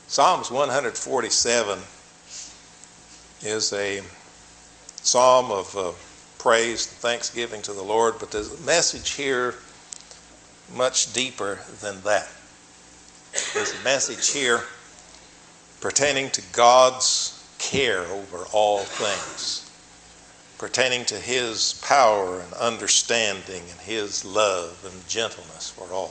Psalms 147 is a psalm of praise and thanksgiving to the Lord, but there's a message here much deeper than that. There's a message here pertaining to God's care over all things, pertaining to His power and understanding and His love and gentleness for all.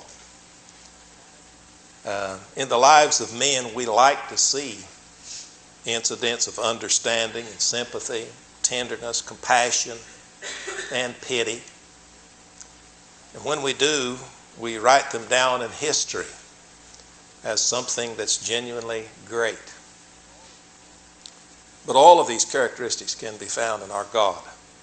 In the lives of men, we like to see incidents of understanding and sympathy, tenderness, compassion, and pity. And when we do, we write them down in history as something that's genuinely great. But all of these characteristics can be found in our God.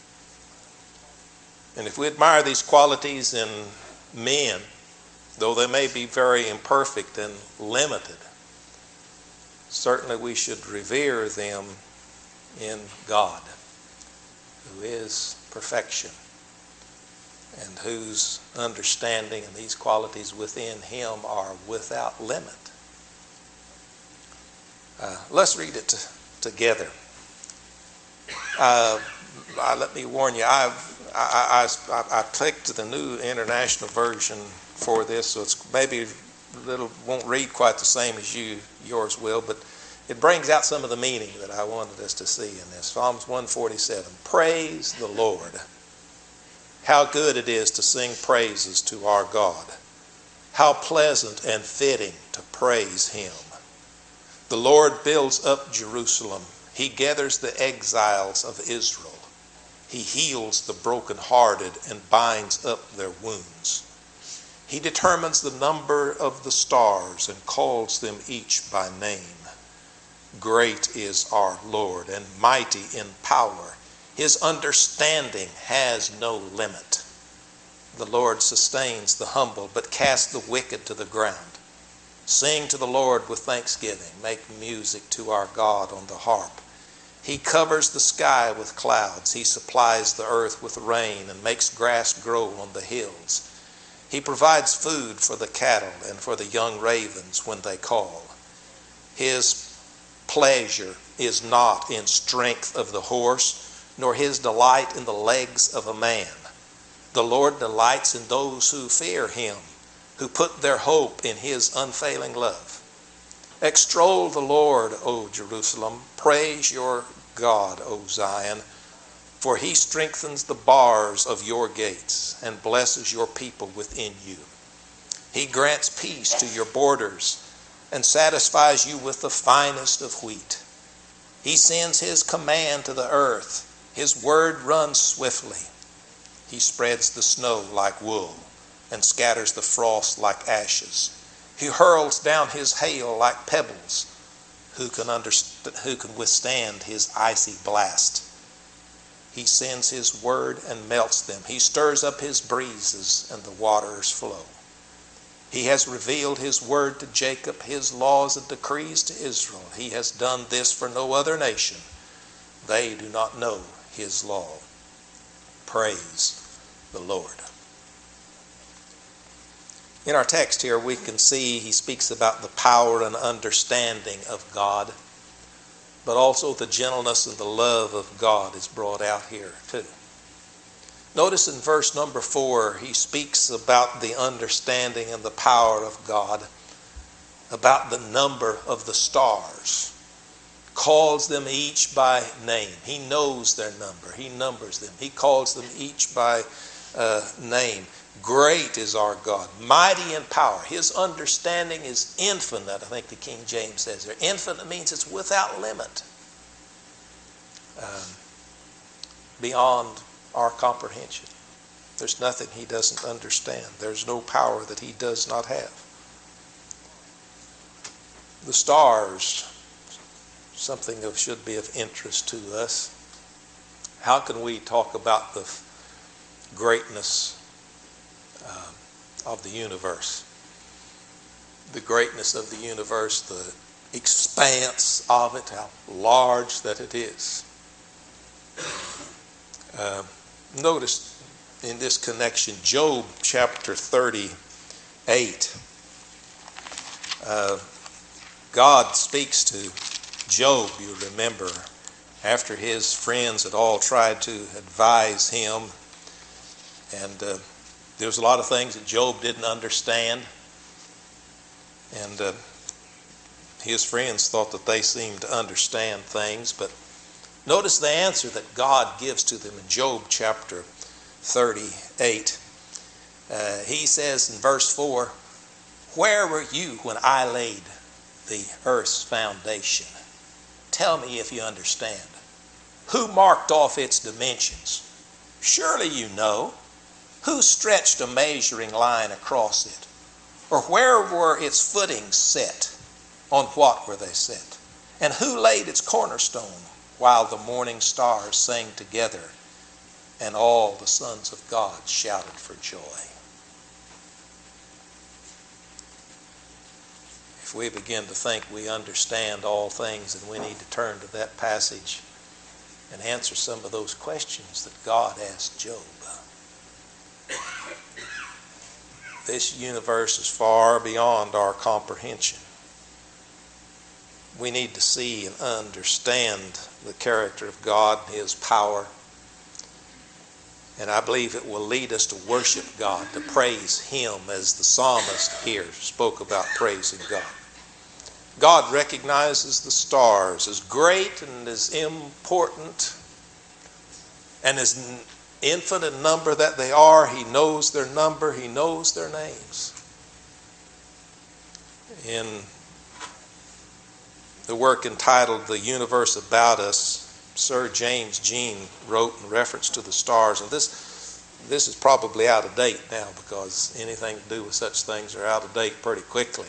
And if we admire these qualities in men, though they may be very imperfect and limited, certainly we should revere them in God, who is perfection and whose understanding and these qualities within Him are without limit. Let's read it together. Let me warn you, I picked the New International Version for this, so it's maybe won't read quite the same as yours will, but it brings out some of the meaning that I wanted us to see in this. Psalms 147, praise the Lord. How good it is to sing praises to our God. How pleasant and fitting to praise Him. The Lord builds up Jerusalem. He gathers the exiles of Israel. He heals the brokenhearted and binds up their wounds. He determines the number of the stars and calls them each by name. Great is our Lord and mighty in power. His understanding has no limit. The Lord sustains the humble, but casts the wicked to the ground. Sing to the Lord with thanksgiving. Make music to our God on the harp. He covers the sky with clouds. He supplies the earth with rain and makes grass grow on the hills. He provides food for the cattle and for the young ravens when they call. His pleasure is not in strength of the horse, nor his delight in the legs of a man. The Lord delights in those who fear Him, who put their hope in His unfailing love. Extol the Lord, O Jerusalem. Praise your God, O Zion. For He strengthens the bars of your gates and blesses your people within you. He grants peace to your borders and satisfies you with the finest of wheat. He sends His command to the earth. His word runs swiftly. He spreads the snow like wool and scatters the frost like ashes. He hurls down His hail like pebbles. Who can withstand His icy blast? He sends His word and melts them. He stirs up His breezes and the waters flow. He has revealed His word to Jacob, His laws and decrees to Israel. He has done this for no other nation. They do not know His law. Praise the Lord. In our text here, we can see he speaks about the power and understanding of God, but also the gentleness and the love of God is brought out here too. Notice in verse number 4, he speaks about the understanding and the power of God, about the number of the stars, calls them each by name. He knows their number. He numbers them. He calls them each by name. Great is our God, mighty in power. His understanding is infinite, I think the King James says there. Infinite means it's without limit, beyond our comprehension. There's nothing He doesn't understand. There's no power that He does not have. The stars, something that should be of interest to us. How can we talk about the greatness of the universe? The greatness of the universe, the expanse of it, how large that it is. Notice in this connection, Job chapter 38. God speaks to Job, you remember, after his friends had all tried to advise him. And there was a lot of things that Job didn't understand. And his friends thought that they seemed to understand things. But notice the answer that God gives to them in Job chapter 38. He says in verse 4, "Where were you when I laid the earth's foundation? Tell me if you understand. Who marked off its dimensions? Surely you know. Who stretched a measuring line across it? Or where were its footings set? On what were they set? And who laid its cornerstone while the morning stars sang together and all the sons of God shouted for joy?" If we begin to think we understand all things, then we need to turn to that passage and answer some of those questions that God asked Job. This universe is far beyond our comprehension. We need to see and understand the character of God and His power. And I believe it will lead us to worship God, to praise Him, as the psalmist here spoke about praising God. God recognizes the stars as great and as important and as infinite number that they are. He knows their number. He knows their names. In the work entitled "The Universe About Us," Sir James Jean wrote in reference to the stars, and this is probably out of date now, because anything to do with such things are out of date pretty quickly.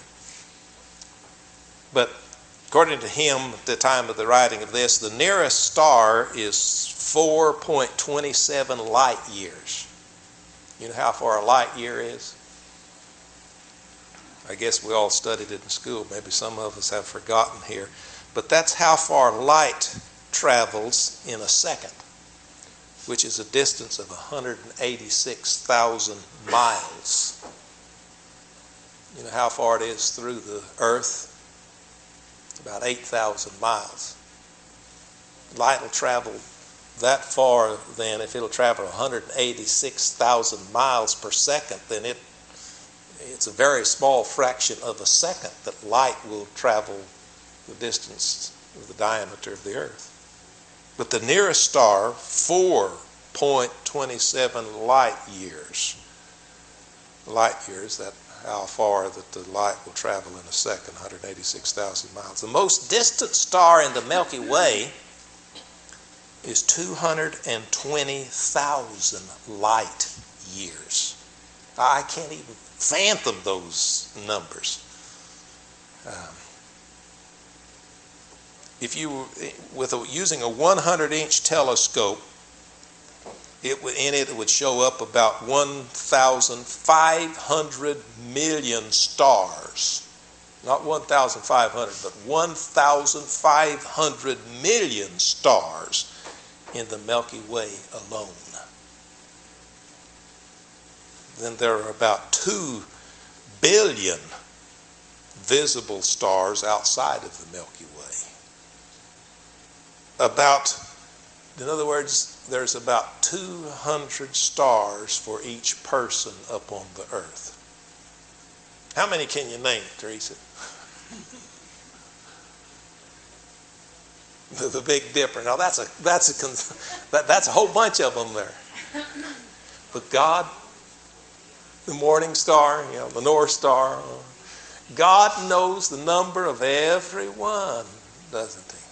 But according to him, at the time of the writing of this, the nearest star is 4.27 light years. You know how far a light year is? I guess we all studied it in school. Maybe some of us have forgotten here. But that's how far light travels in a second, which is a distance of 186,000 miles. You know how far it is through the earth? It's about 8,000 miles. Light will travel that far, then if it'll travel 186,000 miles per second, then it's a very small fraction of a second that light will travel the distance of the diameter of the earth. But the nearest star, 4.27 light years. Light years, that how far that the light will travel in a second, 186,000 miles. The most distant star in the Milky Way is 220,000 light years. I can't even fathom those numbers. If you, using a 100-inch telescope, it would show up about 1,500 million stars. Not 1,500, but 1,500 million stars in the Milky Way alone. Then there are about 2 billion visible stars outside of the Milky Way. In other words, there's about 200 stars for each person upon the earth. How many can you name, Teresa? The Big Dipper. Now that's a whole bunch of them there. But God, the morning star, the North Star, God knows the number of every one, doesn't He?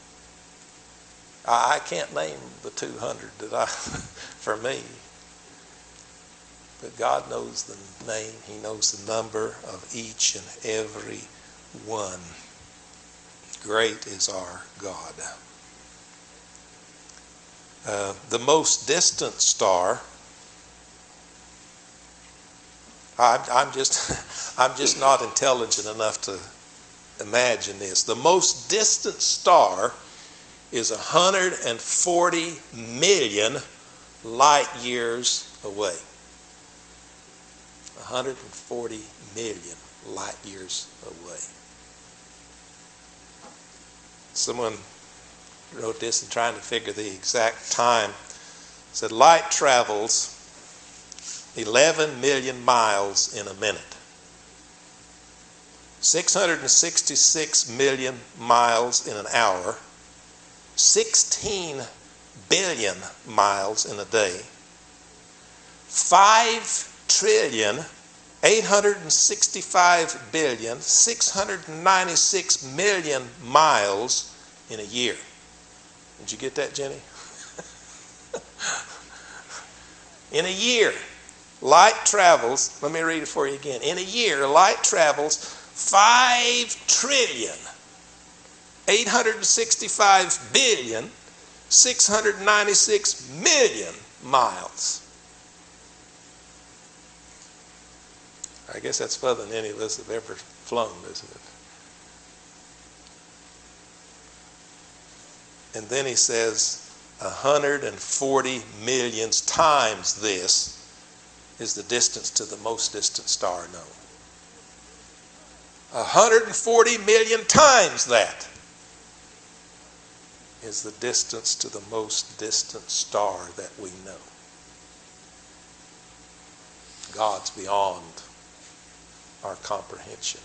I can't name the 200 for me. But God knows the name. He knows the number of each and every one. Great is our God. The most distant star, I'm just not intelligent enough to imagine this. The most distant star is 140 million light years away. 140 million light years away. Someone wrote this and trying to figure the exact time. Said light travels 11 million miles in a minute. 666 million miles in an hour. 16 billion miles in a day. 5,865,696,000,000 miles in a year. Did you get that, Jenny? In a year, light travels, let me read it for you again. In a year, light travels 5,865,696,000,000 miles. I guess that's further than any of us have ever flown, isn't it? And then he says 140 million times this is the distance to the most distant star known. 140 million times that is the distance to the most distant star that we know. God's beyond our comprehension.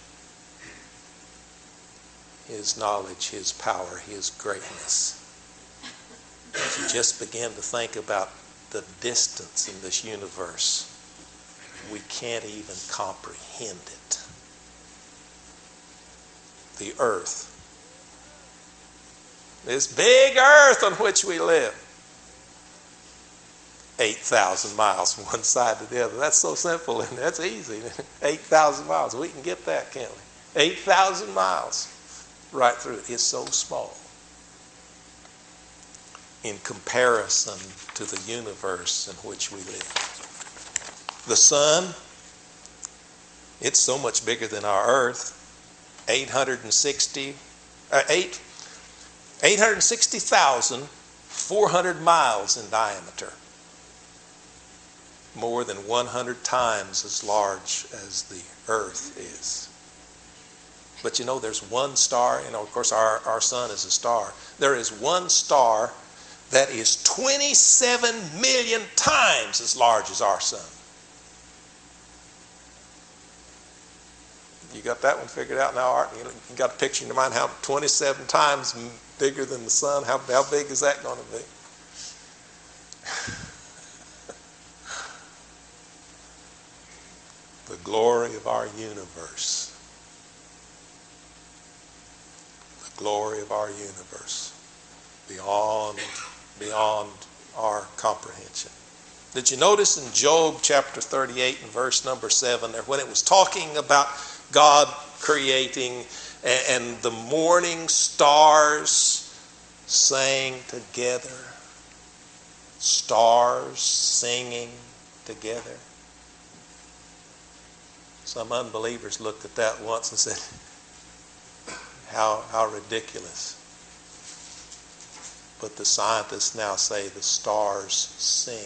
His knowledge, His power, His greatness. If you just begin to think about the distance in this universe, we can't even comprehend it. The earth, this big earth on which we live, 8,000 miles from one side to the other. That's so simple and that's easy. 8,000 miles. We can get that, can't we? 8,000 miles right through it. It's so small in comparison to the universe in which we live. The sun, it's so much bigger than our earth. 860,400 miles in diameter. More than 100 times as large as the earth is. But you know, there's one star, of course our sun is a star. There is one star that is 27 million times as large as our sun. You got that one figured out now, Art? You got a picture in your mind how 27 times bigger than the sun? How big is that going to be? The glory of our universe. The glory of our universe. Beyond our comprehension. Did you notice in Job chapter 38 and verse number 7 there, when it was talking about God creating and the morning stars sang together, stars singing together? Some unbelievers looked at that once and said, how ridiculous. But the scientists now say the stars sing.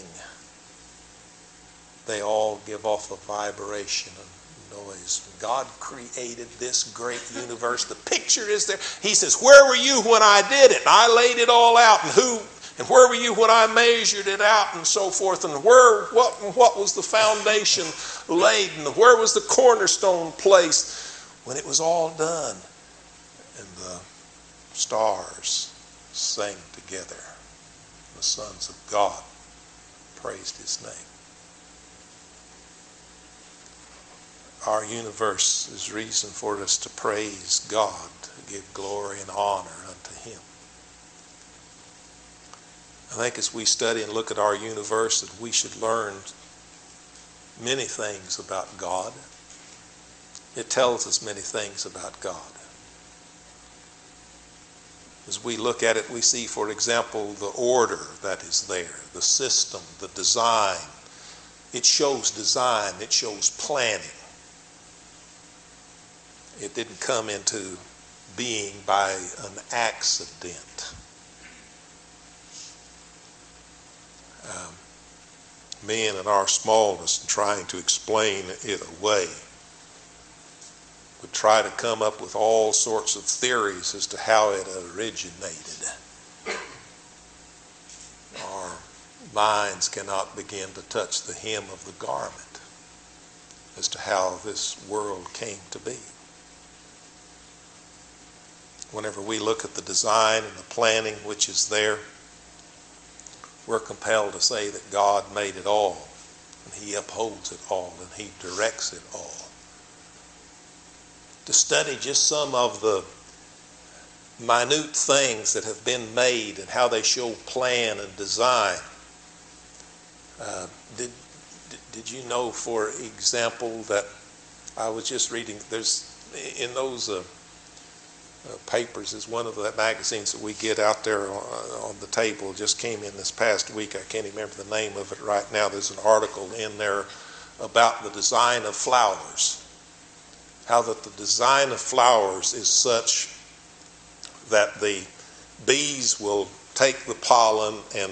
They all give off a vibration and noise. God created this great universe. The picture is there. He says, where were you when I did it? I laid it all out. And where were you when I measured it out and so forth? And what was the foundation laid? And where was the cornerstone placed when it was all done? And the stars sang together. The sons of God praised His name. Our universe is reason for us to praise God, to give glory and honor unto Him. I think as we study and look at our universe that we should learn many things about God. It tells us many things about God. As we look at it, we see, for example, the order that is there, the system, the design. It shows design, it shows planning. It didn't come into being by an accident. Men in our smallness and trying to explain it away would try to come up with all sorts of theories as to how it originated. Our minds cannot begin to touch the hem of the garment as to how this world came to be. Whenever we look at the design and the planning which is there, we're compelled to say that God made it all, and he upholds it all, and he directs it all. To study just some of the minute things that have been made and how they show plan and design. Did you know, for example, that I was just reading, there's in those papers is one of the magazines that we get out there on the table, just came in this past week. I can't even remember the name of it right now. There's an article in there about the design of flowers. How that the design of flowers is such that the bees will take the pollen and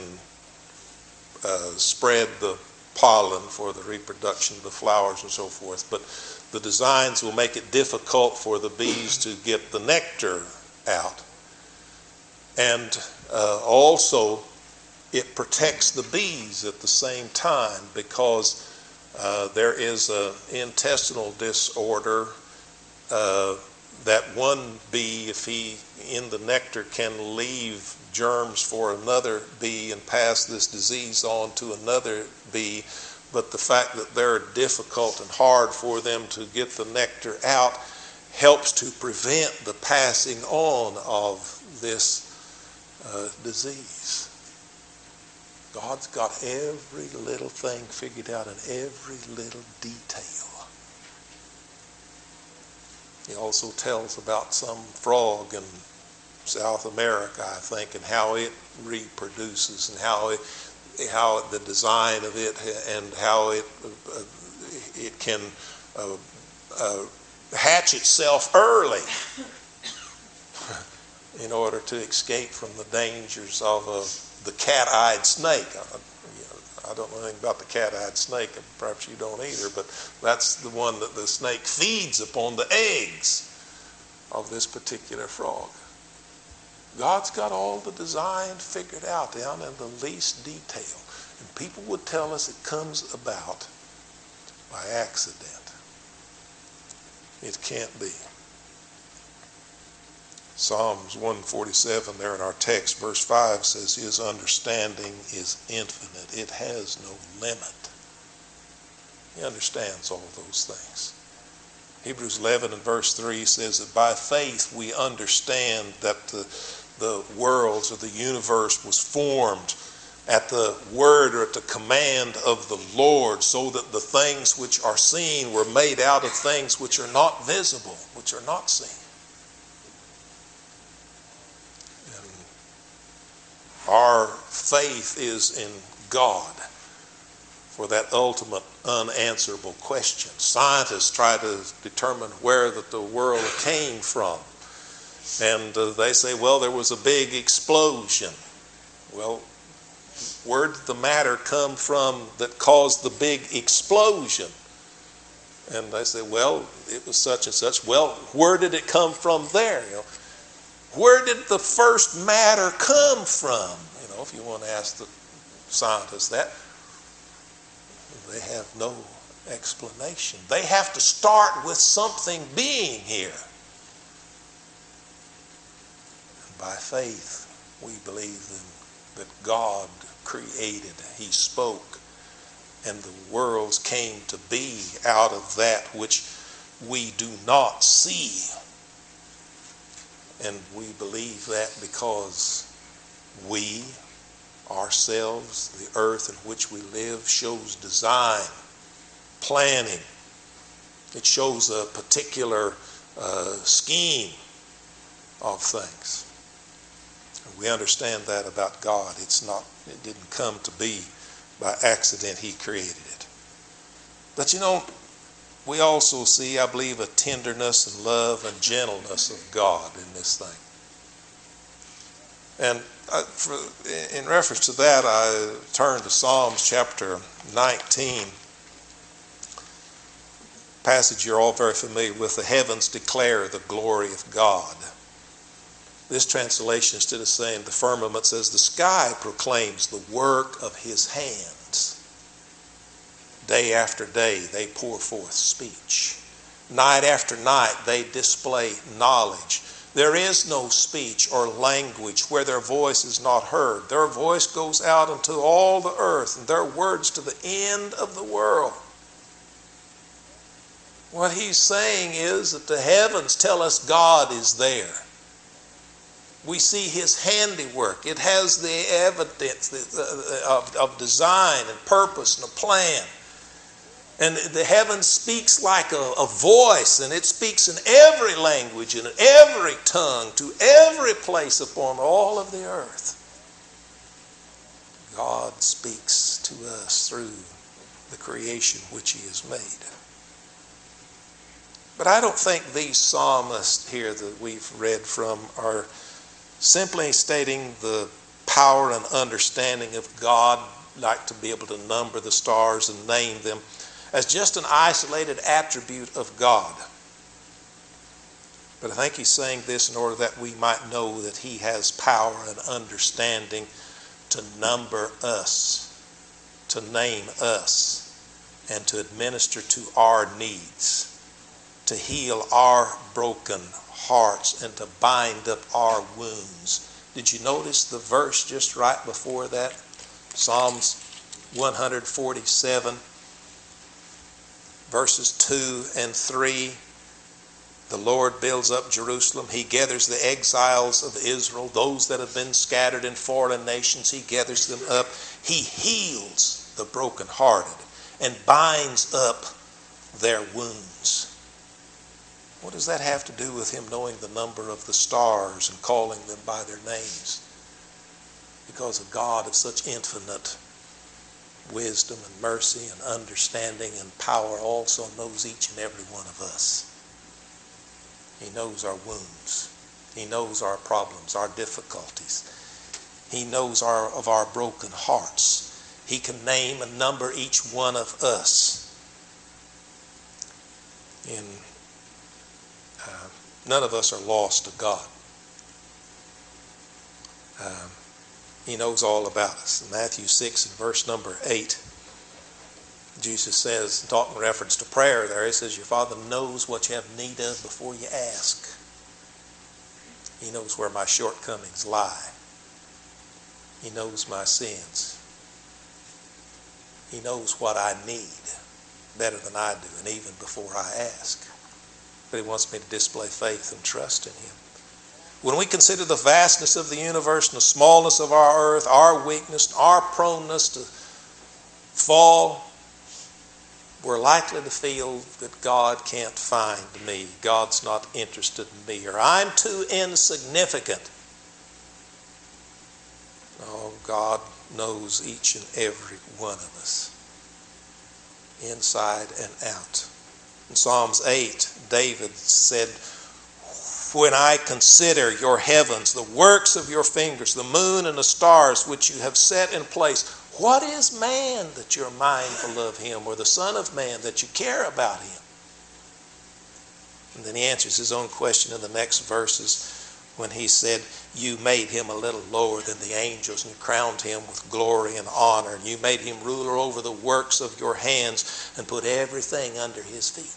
spread the pollen for the reproduction of the flowers and so forth. But the designs will make it difficult for the bees to get the nectar out. And also it protects the bees at the same time, because there is an intestinal disorder that one bee, if he in the nectar can leave germs for another bee and pass this disease on to another bee, but the fact that they're difficult and hard for them to get the nectar out helps to prevent the passing on of this disease. God's got every little thing figured out in every little detail. He also tells about some frog in South America, I think, and how it reproduces, and how the design of it, and how it can hatch itself early in order to escape from the dangers of the cat-eyed snake. I don't know anything about the cat-eyed snake, and perhaps you don't either, but that's the one that the snake feeds upon the eggs of this particular frog. God's got all the design figured out down in the least detail. And people would tell us it comes about by accident. It can't be. Psalms 147 there in our text, verse 5 says, his understanding is infinite. It has no limit. He understands all those things. Hebrews 11 and verse 3 says that by faith we understand that the worlds or the universe was formed at the word or at the command of the Lord, so that the things which are seen were made out of things which are not visible, which are not seen. Our faith is in God for that ultimate unanswerable question. Scientists try to determine where that the world came from. And they say, well, there was a big explosion. Well, where did the matter come from that caused the big explosion? And they say, well, it was such and such. Well, where did it come from there? Where did the first matter come from? If you want to ask the scientists that, they have no explanation. They have to start with something being here. And by faith, we believe that God created, he spoke, and the worlds came to be out of that which we do not see. And we believe that because we, ourselves, the earth in which we live, shows design, planning. It shows a particular scheme of things. And we understand that about God. It didn't come to be by accident. He created it. But we also see, I believe, a tenderness and love and gentleness of God in this thing. And in reference to that, I turn to Psalms chapter 19. passage you're all very familiar with. The heavens declare the glory of God. This translation, instead of saying the firmament, says the sky proclaims the work of his hands. Day after day they pour forth speech. Night after night they display knowledge. There is no speech or language where their voice is not heard. Their voice goes out into all the earth, and their words to the end of the world. What he's saying is that the heavens tell us God is there. We see his handiwork. It has the evidence of design and purpose and a plan. And the heavens speaks like a voice, and it speaks in every language and in every tongue to every place upon all of the earth. God speaks to us through the creation which he has made. But I don't think these psalmists here that we've read from are simply stating the power and understanding of God, like to be able to number the stars and name them, as just an isolated attribute of God. But I think he's saying this in order that we might know that he has power and understanding to number us, to name us, and to administer to our needs, to heal our broken hearts, and to bind up our wounds. Did you notice the verse just right before that? Psalms 147. Verses 2 and 3, the Lord builds up Jerusalem. He gathers the exiles of Israel, those that have been scattered in foreign nations. He gathers them up. He heals the brokenhearted and binds up their wounds. What does that have to do with him knowing the number of the stars and calling them by their names? Because a God of such infinite wisdom and mercy and understanding and power also knows each and every one of us. He knows our wounds. He knows our problems, our difficulties. He knows of our broken hearts. He can name and number each one of us. None of us are lost to God. He knows all about us. In Matthew 6 and verse number 8, Jesus says, talking in reference to prayer there, he says, your Father knows what you have need of before you ask. He knows where my shortcomings lie. He knows my sins. He knows what I need better than I do, and even before I ask. But he wants me to display faith and trust in him. When we consider the vastness of the universe and the smallness of our earth, our weakness, our proneness to fall, we're likely to feel that God can't find me. God's not interested in me, or I'm too insignificant. Oh, God knows each and every one of us, inside and out. In Psalms 8, David said, when I consider your heavens, the works of your fingers, the moon and the stars which you have set in place, what is man that you're mindful of him, or the son of man that you care about him? And then he answers his own question in the next verses when he said, you made him a little lower than the angels, and you crowned him with glory and honor, and you made him ruler over the works of your hands and put everything under his feet.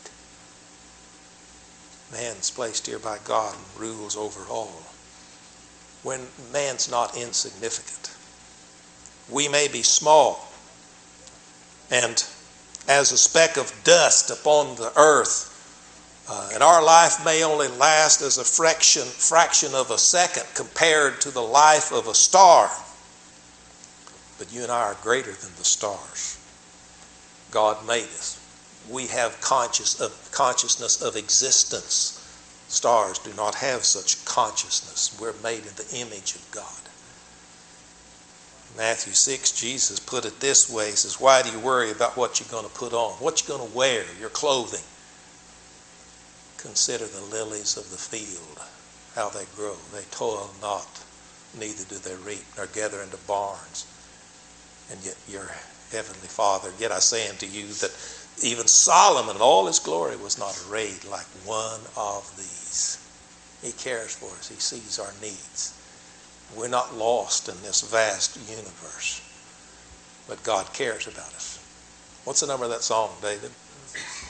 Man's placed here by God and rules over all. When man's not insignificant. We may be small, and as a speck of dust upon the earth, and our life may only last as a fraction of a second compared to the life of a star. But you and I are greater than the stars. God made us. We have consciousness of existence. Stars do not have such consciousness. We're made in the image of God. Matthew 6, Jesus put it this way. He says, why do you worry about what you're going to put on? What you're going to wear, your clothing? Consider the lilies of the field, how they grow. They toil not, neither do they reap, nor gather into barns. And yet your heavenly Father, yet I say unto you that Even Solomon in all his glory was not arrayed like one of these. He cares for us. He sees our needs. We're not lost in this vast universe, but God cares about us. What's the number of that song, David?